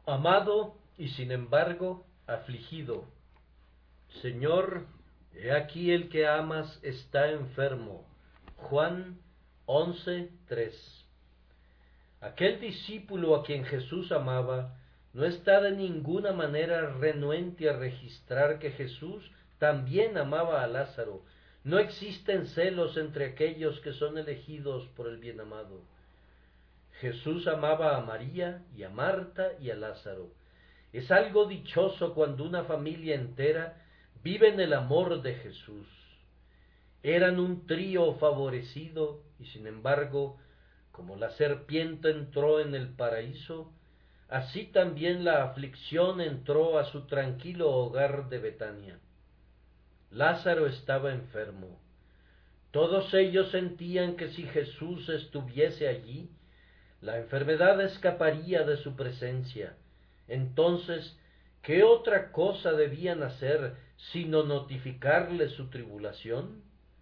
Amado y sin embargo afligido. Señor, he aquí el que amas está enfermo. Juan 11:3. Aquel discípulo a quien Jesús amaba no está de ninguna manera renuente a registrar que Jesús también amaba a Lázaro. No existen celos entre aquellos que son elegidos por el bien amado. Jesús amaba a María y a Marta y a Lázaro. Es algo dichoso cuando una familia entera vive en el amor de Jesús. Eran un trío favorecido y sin embargo, como la serpiente entró en el paraíso, así también la aflicción entró a su tranquilo hogar de Betania. Lázaro estaba enfermo. Todos ellos sentían que si Jesús estuviese allí, la enfermedad escaparía de su presencia. Entonces, ¿qué otra cosa debían hacer sino notificarle su tribulación?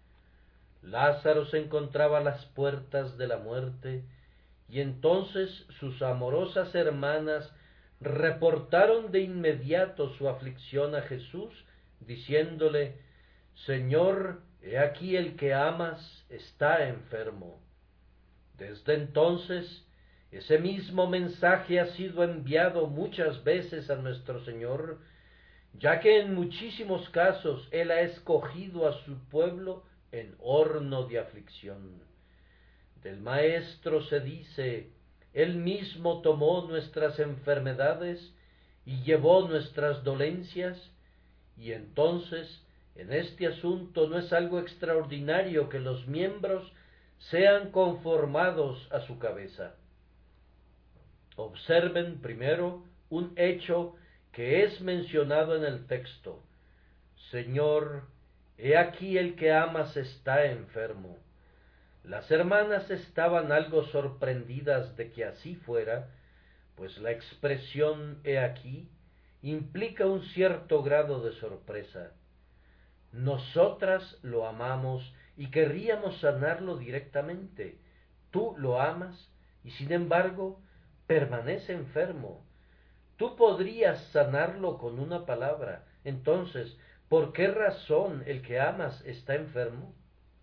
Lázaro se encontraba a las puertas de la muerte, y entonces sus amorosas hermanas reportaron de inmediato su aflicción a Jesús, diciéndole: Señor, he aquí el que amas está enfermo. Desde entonces, ese mismo mensaje ha sido enviado muchas veces a nuestro Señor, ya que en muchísimos casos Él ha escogido a su pueblo en horno de aflicción. Del Maestro se dice: Él mismo tomó nuestras enfermedades y llevó nuestras dolencias, y entonces, en este asunto no es algo extraordinario que los miembros sean conformados a su cabeza. Observen primero un hecho que es mencionado en el texto: Señor, he aquí el que amas está enfermo. Las hermanas estaban algo sorprendidas de que así fuera, pues la expresión he aquí implica un cierto grado de sorpresa. Nosotras lo amamos y querríamos sanarlo directamente. Tú lo amas y sin embargo permanece enfermo. Tú podrías sanarlo con una palabra. Entonces, ¿por qué razón el que amas está enfermo?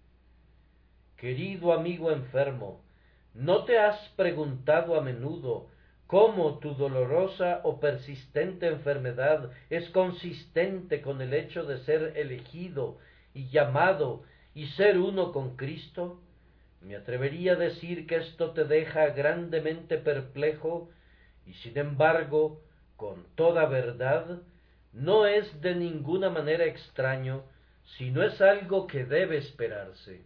Querido amigo enfermo, ¿no te has preguntado a menudo cómo tu dolorosa o persistente enfermedad es consistente con el hecho de ser elegido y llamado y ser uno con Cristo? Me atrevería a decir que esto te deja grandemente perplejo y sin embargo, con toda verdad, no es de ninguna manera extraño, sino es algo que debe esperarse.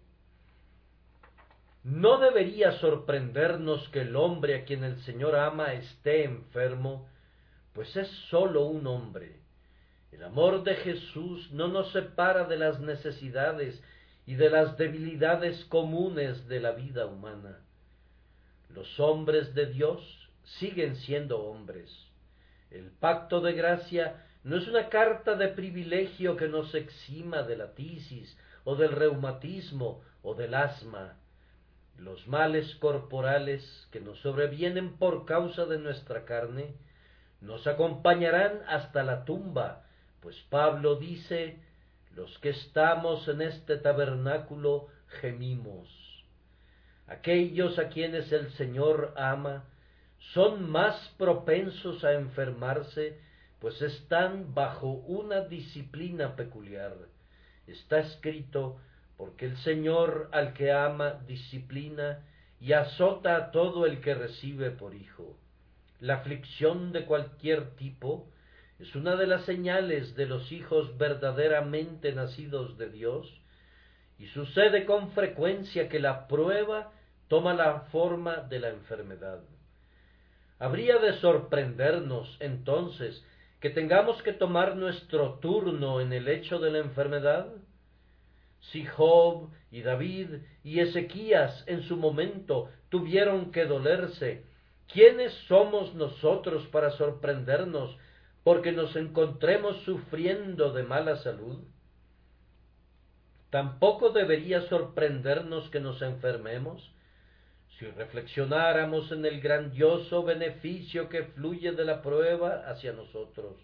No debería sorprendernos que el hombre a quien el Señor ama esté enfermo, pues es sólo un hombre. El amor de Jesús no nos separa de las necesidades y de las debilidades comunes de la vida humana. Los hombres de Dios siguen siendo hombres. El pacto de gracia no es una carta de privilegio que nos exima de la tisis o del reumatismo o del asma. Los males corporales que nos sobrevienen por causa de nuestra carne nos acompañarán hasta la tumba, pues Pablo dice: los que estamos en este tabernáculo gemimos. Aquellos a quienes el Señor ama son más propensos a enfermarse, pues están bajo una disciplina peculiar. Está escrito: porque el Señor al que ama disciplina y azota a todo el que recibe por hijo. La aflicción de cualquier tipo es una de las señales de los hijos verdaderamente nacidos de Dios, y sucede con frecuencia que la prueba toma la forma de la enfermedad. Habría de sorprendernos, entonces, que tengamos que tomar nuestro turno en el hecho de la enfermedad. Si Job y David y Ezequías en su momento tuvieron que dolerse, ¿quiénes somos nosotros para sorprendernos porque nos encontremos sufriendo de mala salud? Tampoco debería sorprendernos que nos enfermemos. si reflexionáramos en el grandioso beneficio que fluye de la prueba hacia nosotros.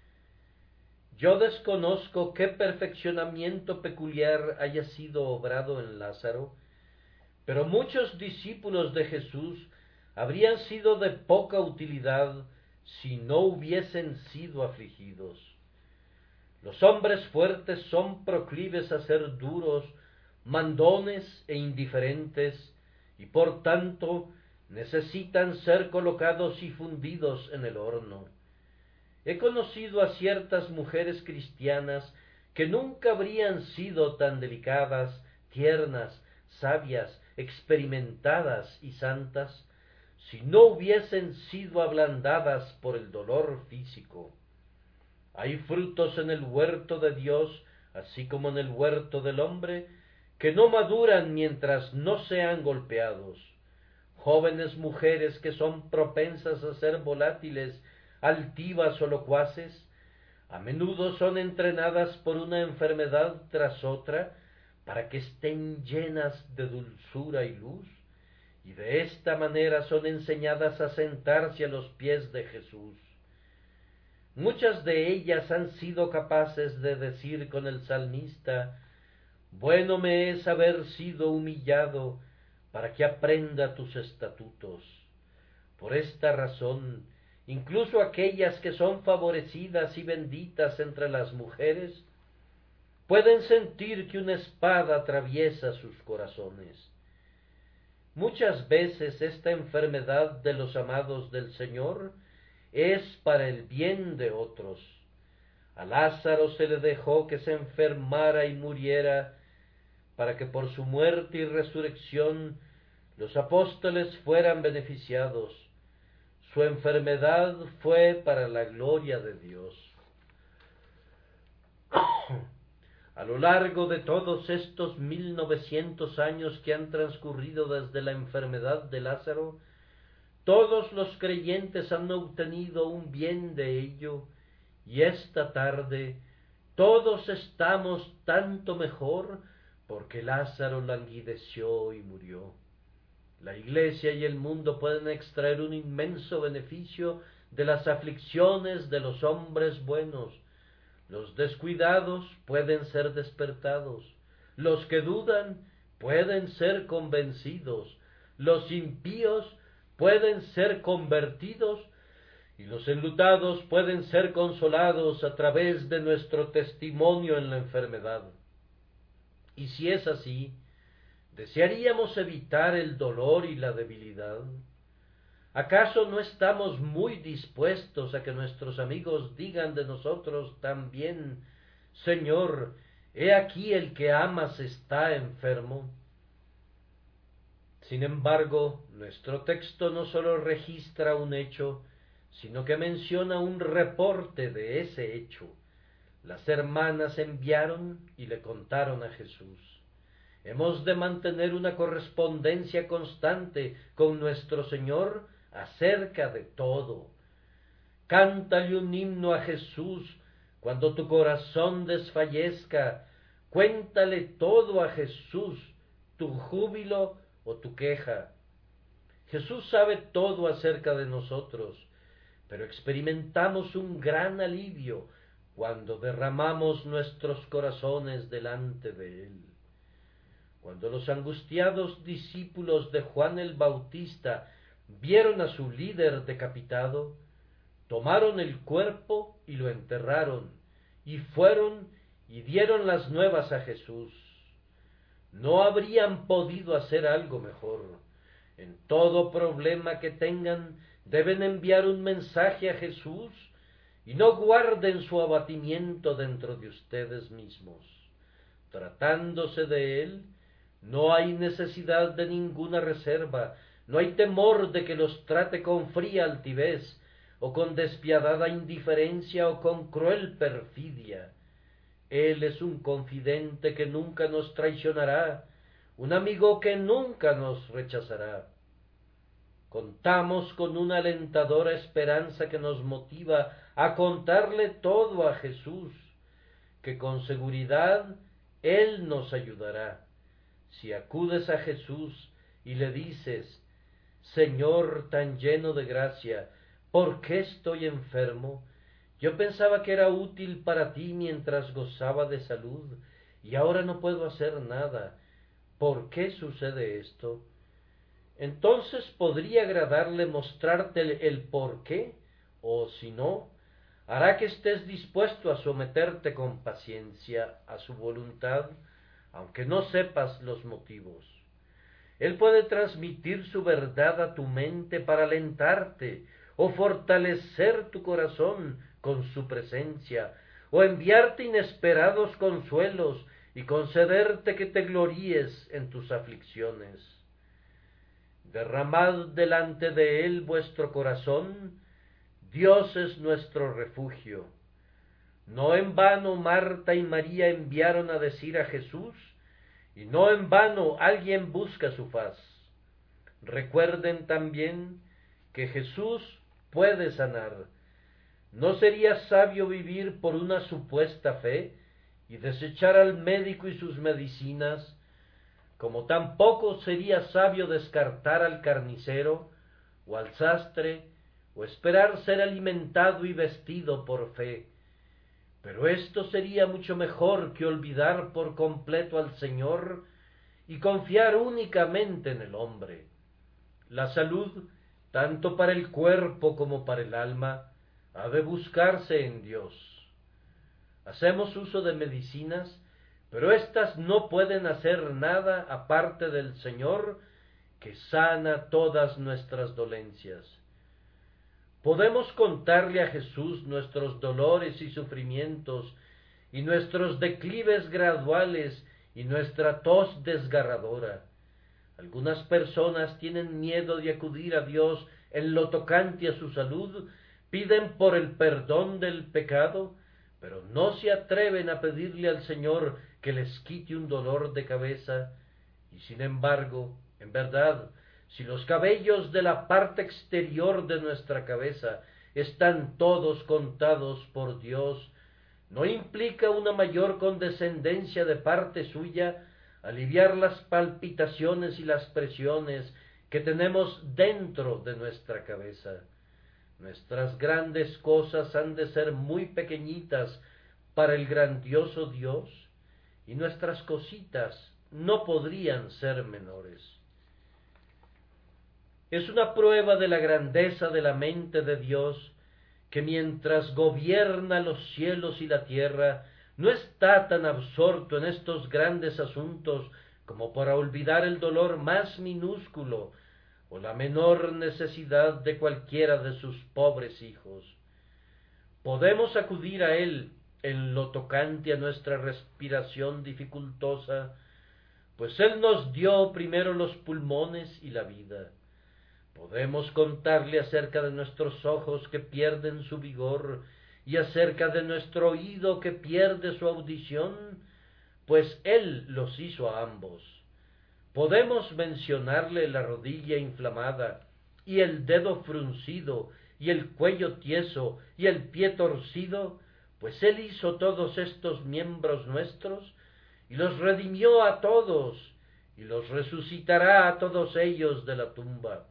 Yo desconozco qué perfeccionamiento peculiar haya sido obrado en Lázaro, pero muchos discípulos de Jesús habrían sido de poca utilidad si no hubiesen sido afligidos. Los hombres fuertes son proclives a ser duros, mandones e indiferentes, y por tanto necesitan ser colocados y fundidos en el horno. He conocido a ciertas mujeres cristianas que nunca habrían sido tan delicadas, tiernas, sabias, experimentadas y santas, si no hubiesen sido ablandadas por el dolor físico. Hay frutos en el huerto de Dios, así como en el huerto del hombre, que no maduran mientras no sean golpeados. Jóvenes mujeres que son propensas a ser volátiles, altivas o locuaces, a menudo son entrenadas por una enfermedad tras otra para que estén llenas de dulzura y luz, y de esta manera son enseñadas a sentarse a los pies de Jesús. Muchas de ellas han sido capaces de decir con el salmista: bueno me es haber sido humillado para que aprenda tus estatutos. Por esta razón, incluso aquellas que son favorecidas y benditas entre las mujeres, pueden sentir que una espada atraviesa sus corazones. Muchas veces esta enfermedad de los amados del Señor es para el bien de otros. A Lázaro se le dejó que se enfermara y muriera, para que por su muerte y resurrección los apóstoles fueran beneficiados. Su enfermedad fue para la gloria de Dios. A lo largo de todos estos 1900 años que han transcurrido desde la enfermedad de Lázaro, todos los creyentes han obtenido un bien de ello, y esta tarde todos estamos tanto mejor porque Lázaro languideció y murió. La Iglesia y el mundo pueden extraer un inmenso beneficio de las aflicciones de los hombres buenos. Los descuidados pueden ser despertados, los que dudan pueden ser convencidos, los impíos pueden ser convertidos, y los enlutados pueden ser consolados a través de nuestro testimonio en la enfermedad. Y si es así, ¿desearíamos evitar el dolor y la debilidad? ¿Acaso no estamos muy dispuestos a que nuestros amigos digan de nosotros también: Señor, he aquí el que amas está enfermo? Sin embargo, nuestro texto no sólo registra un hecho, sino que menciona un reporte de ese hecho. Las hermanas enviaron y le contaron a Jesús. Hemos de mantener una correspondencia constante con nuestro Señor acerca de todo. Cántale un himno a Jesús cuando tu corazón desfallezca. Cuéntale todo a Jesús, tu júbilo o tu queja. Jesús sabe todo acerca de nosotros, pero experimentamos un gran alivio cuando derramamos nuestros corazones delante de Él. Cuando los angustiados discípulos de Juan el Bautista vieron a su líder decapitado, tomaron el cuerpo y lo enterraron, y fueron y dieron las nuevas a Jesús. No habrían podido hacer algo mejor. En todo problema que tengan, deben enviar un mensaje a Jesús, y no guarden su abatimiento dentro de ustedes mismos. Tratándose de Él, no hay necesidad de ninguna reserva, no hay temor de que los trate con fría altivez, o con despiadada indiferencia, o con cruel perfidia. Él es un confidente que nunca nos traicionará, un amigo que nunca nos rechazará. Contamos con una alentadora esperanza que nos motiva a contarle todo a Jesús, que con seguridad Él nos ayudará. Si acudes a Jesús y le dices: Señor tan lleno de gracia, ¿por qué estoy enfermo? Yo pensaba que era útil para ti mientras gozaba de salud, y ahora no puedo hacer nada. ¿Por qué sucede esto? Entonces podría agradarle mostrarte el por qué, o si no, hará que estés dispuesto a someterte con paciencia a su voluntad, aunque no sepas los motivos. Él puede transmitir su verdad a tu mente para alentarte, o fortalecer tu corazón con su presencia, o enviarte inesperados consuelos y concederte que te gloríes en tus aflicciones. Derramad delante de él vuestro corazón, Dios es nuestro refugio. No en vano Marta y María enviaron a decir a Jesús, y no en vano alguien busca su faz. Recuerden también que Jesús puede sanar. ¿No sería sabio vivir por una supuesta fe y desechar al médico y sus medicinas, como tampoco sería sabio descartar al carnicero o al sastre, o esperar ser alimentado y vestido por fe? Pero esto sería mucho mejor que olvidar por completo al Señor y confiar únicamente en el hombre. La salud, tanto para el cuerpo como para el alma, ha de buscarse en Dios. Hacemos uso de medicinas, pero éstas no pueden hacer nada aparte del Señor, que sana todas nuestras dolencias. Podemos contarle a Jesús nuestros dolores y sufrimientos, y nuestros declives graduales, y nuestra tos desgarradora. Algunas personas tienen miedo de acudir a Dios en lo tocante a su salud, piden por el perdón del pecado, pero no se atreven a pedirle al Señor que les quite un dolor de cabeza, y sin embargo, en verdad, si los cabellos de la parte exterior de nuestra cabeza están todos contados por Dios, ¿no implica una mayor condescendencia de parte suya aliviar las palpitaciones y las presiones que tenemos dentro de nuestra cabeza? Nuestras grandes cosas han de ser muy pequeñitas para el grandioso Dios, y nuestras cositas no podrían ser menores. Es una prueba de la grandeza de la mente de Dios que mientras gobierna los cielos y la tierra, no está tan absorto en estos grandes asuntos como para olvidar el dolor más minúsculo o la menor necesidad de cualquiera de sus pobres hijos. Podemos acudir a Él en lo tocante a nuestra respiración dificultosa, pues Él nos dio primero los pulmones y la vida. Podemos contarle acerca de nuestros ojos que pierden su vigor y acerca de nuestro oído que pierde su audición, pues Él los hizo a ambos. Podemos mencionarle la rodilla inflamada y el dedo fruncido y el cuello tieso y el pie torcido, pues Él hizo todos estos miembros nuestros y los redimió a todos y los resucitará a todos ellos de la tumba.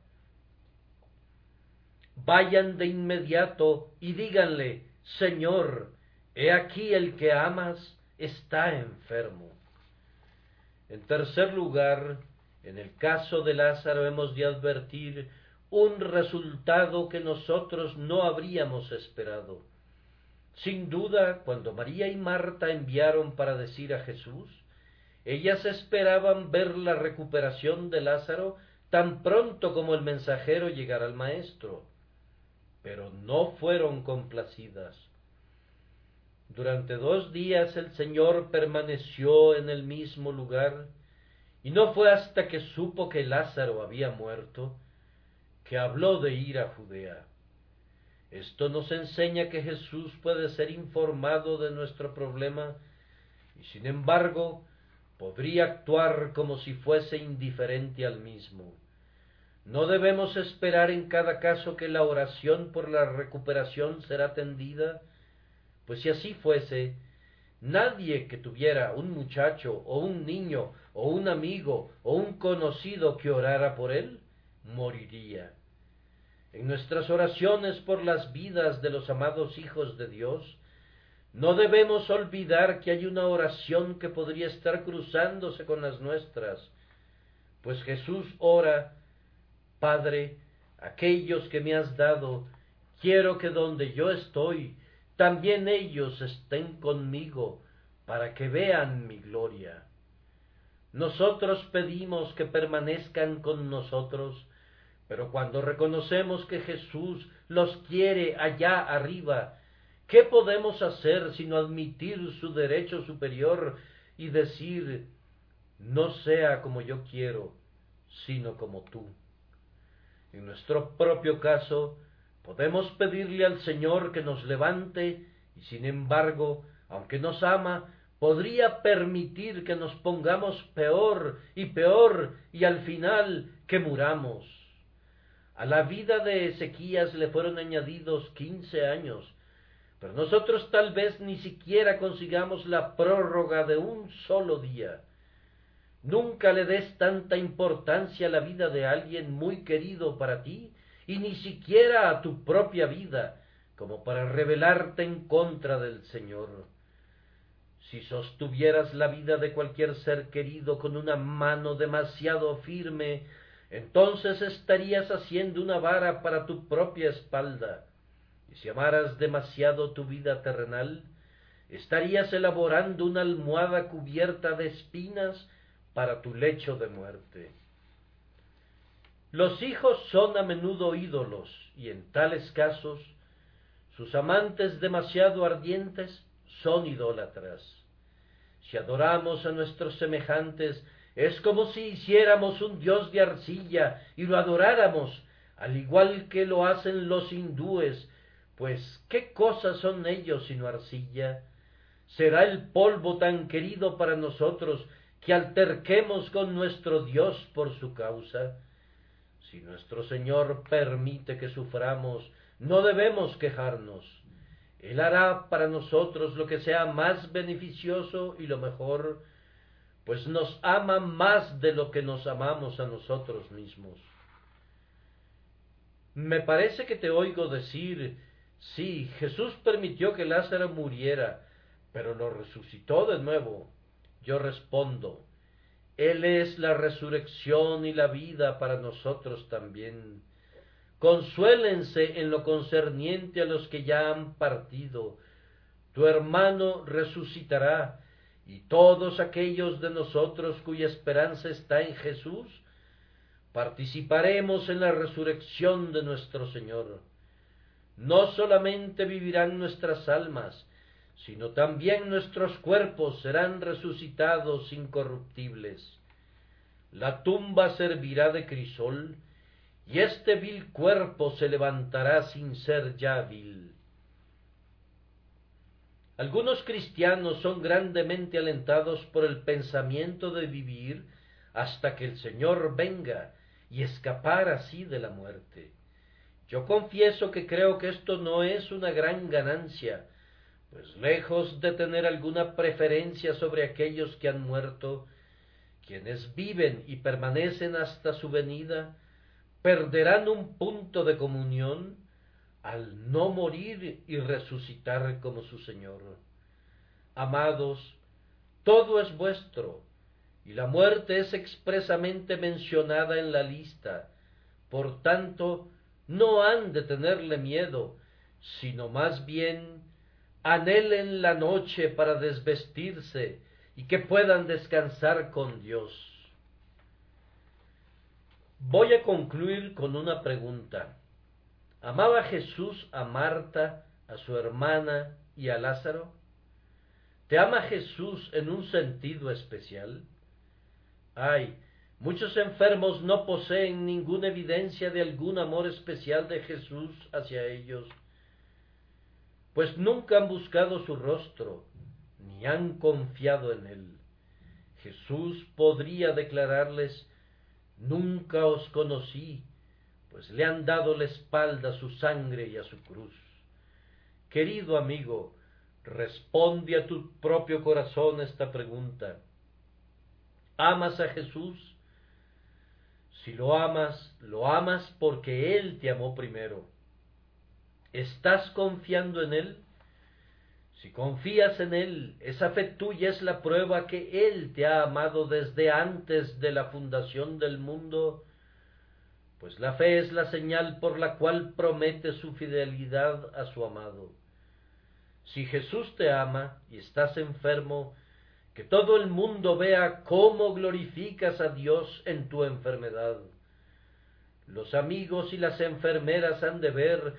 Vayan de inmediato y díganle, Señor, he aquí el que amas está enfermo. En tercer lugar, en el caso de Lázaro hemos de advertir un resultado que nosotros no habríamos esperado. Sin duda, cuando María y Marta enviaron para decir a Jesús, ellas esperaban ver la recuperación de Lázaro tan pronto como el mensajero llegara al maestro, pero no fueron complacidas. Durante 2 días el Señor permaneció en el mismo lugar, y no fue hasta que supo que Lázaro había muerto, que habló de ir a Judea. Esto nos enseña que Jesús puede ser informado de nuestro problema, y sin embargo podría actuar como si fuese indiferente al mismo. No debemos esperar en cada caso que la oración por la recuperación será atendida, pues si así fuese, nadie que tuviera un muchacho o un niño o un amigo o un conocido que orara por él, moriría. En nuestras oraciones por las vidas de los amados hijos de Dios, no debemos olvidar que hay una oración que podría estar cruzándose con las nuestras, pues Jesús ora: Padre, aquellos que me has dado, quiero que donde yo estoy, también ellos estén conmigo, para que vean mi gloria. Nosotros pedimos que permanezcan con nosotros, pero cuando reconocemos que Jesús los quiere allá arriba, ¿qué podemos hacer sino admitir su derecho superior y decir: no sea como yo quiero, sino como tú? En nuestro propio caso, podemos pedirle al Señor que nos levante, y sin embargo, aunque nos ama, podría permitir que nos pongamos peor, y al final que muramos. A la vida de Ezequías le fueron añadidos 15 años, pero nosotros tal vez ni siquiera consigamos la prórroga de un solo día. Nunca le des tanta importancia a la vida de alguien muy querido para ti, y ni siquiera a tu propia vida, como para rebelarte en contra del Señor. Si sostuvieras la vida de cualquier ser querido con una mano demasiado firme, entonces estarías haciendo una vara para tu propia espalda. Y si amaras demasiado tu vida terrenal, estarías elaborando una almohada cubierta de espinas para tu lecho de muerte. Los hijos son a menudo ídolos, y en tales casos, sus amantes demasiado ardientes son idólatras. Si adoramos a nuestros semejantes, es como si hiciéramos un dios de arcilla y lo adoráramos, al igual que lo hacen los hindúes, pues ¿qué cosas son ellos sino arcilla? ¿Será el polvo tan querido para nosotros que alterquemos con nuestro Dios por su causa? Si nuestro Señor permite que suframos, no debemos quejarnos. Él hará para nosotros lo que sea más beneficioso y lo mejor, pues nos ama más de lo que nos amamos a nosotros mismos. Me parece que te oigo decir: sí, Jesús permitió que Lázaro muriera, pero lo resucitó de nuevo. Yo respondo: Él es la resurrección y la vida para nosotros también. Consuélense en lo concerniente a los que ya han partido. Tu hermano resucitará, y todos aquellos de nosotros cuya esperanza está en Jesús, participaremos en la resurrección de nuestro Señor. No solamente vivirán nuestras almas, sino también nuestros cuerpos serán resucitados incorruptibles. La tumba servirá de crisol, y este vil cuerpo se levantará sin ser ya vil. Algunos cristianos son grandemente alentados por el pensamiento de vivir hasta que el Señor venga y escapar así de la muerte. Yo confieso que creo que esto no es una gran ganancia, pues lejos de tener alguna preferencia sobre aquellos que han muerto, quienes viven y permanecen hasta su venida, perderán un punto de comunión al no morir y resucitar como su Señor. Amados, todo es vuestro, y la muerte es expresamente mencionada en la lista. Por tanto, no han de tenerle miedo, sino más bien anhelen la noche para desvestirse y que puedan descansar con Dios. Voy a concluir con una pregunta. ¿Amaba Jesús a Marta, a su hermana y a Lázaro? ¿Te ama Jesús en un sentido especial? Ay, muchos enfermos no poseen ninguna evidencia de algún amor especial de Jesús hacia ellos, pues nunca han buscado su rostro, ni han confiado en él. Jesús podría declararles: nunca os conocí, pues le han dado la espalda a su sangre y a su cruz. Querido amigo, responde a tu propio corazón esta pregunta: ¿amas a Jesús? Si lo amas porque Él te amó primero. ¿Estás confiando en Él? Si confías en Él, esa fe tuya es la prueba que Él te ha amado desde antes de la fundación del mundo, pues la fe es la señal por la cual promete su fidelidad a su amado. Si Jesús te ama y estás enfermo, que todo el mundo vea cómo glorificas a Dios en tu enfermedad. Los amigos y las enfermeras han de ver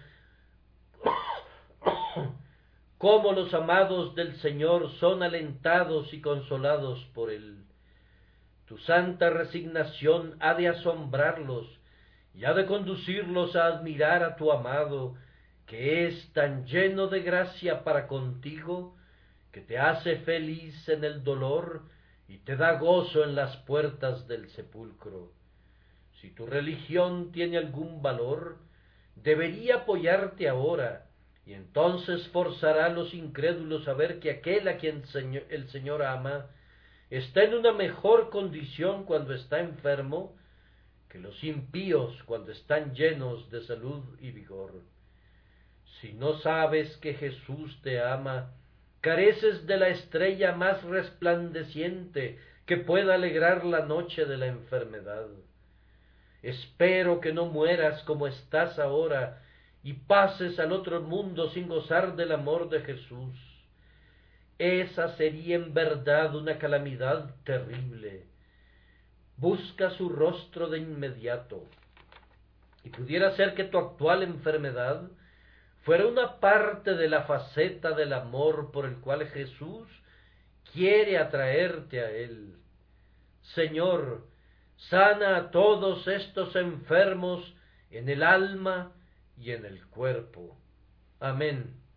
cómo los amados del Señor son alentados y consolados por Él. Tu santa resignación ha de asombrarlos y ha de conducirlos a admirar a tu amado, que es tan lleno de gracia para contigo, que te hace feliz en el dolor y te da gozo en las puertas del sepulcro. Si tu religión tiene algún valor, debería apoyarte ahora, y entonces forzará a los incrédulos a ver que aquel a quien el Señor ama está en una mejor condición cuando está enfermo que los impíos cuando están llenos de salud y vigor. Si no sabes que Jesús te ama, careces de la estrella más resplandeciente que pueda alegrar la noche de la enfermedad. Espero que no mueras como estás ahora y pases al otro mundo sin gozar del amor de Jesús. Esa sería en verdad una calamidad terrible. Busca su rostro de inmediato. Y pudiera ser que tu actual enfermedad fuera una parte de la faceta del amor por el cual Jesús quiere atraerte a Él. Señor, sana a todos estos enfermos en el alma y en el cuerpo. Amén.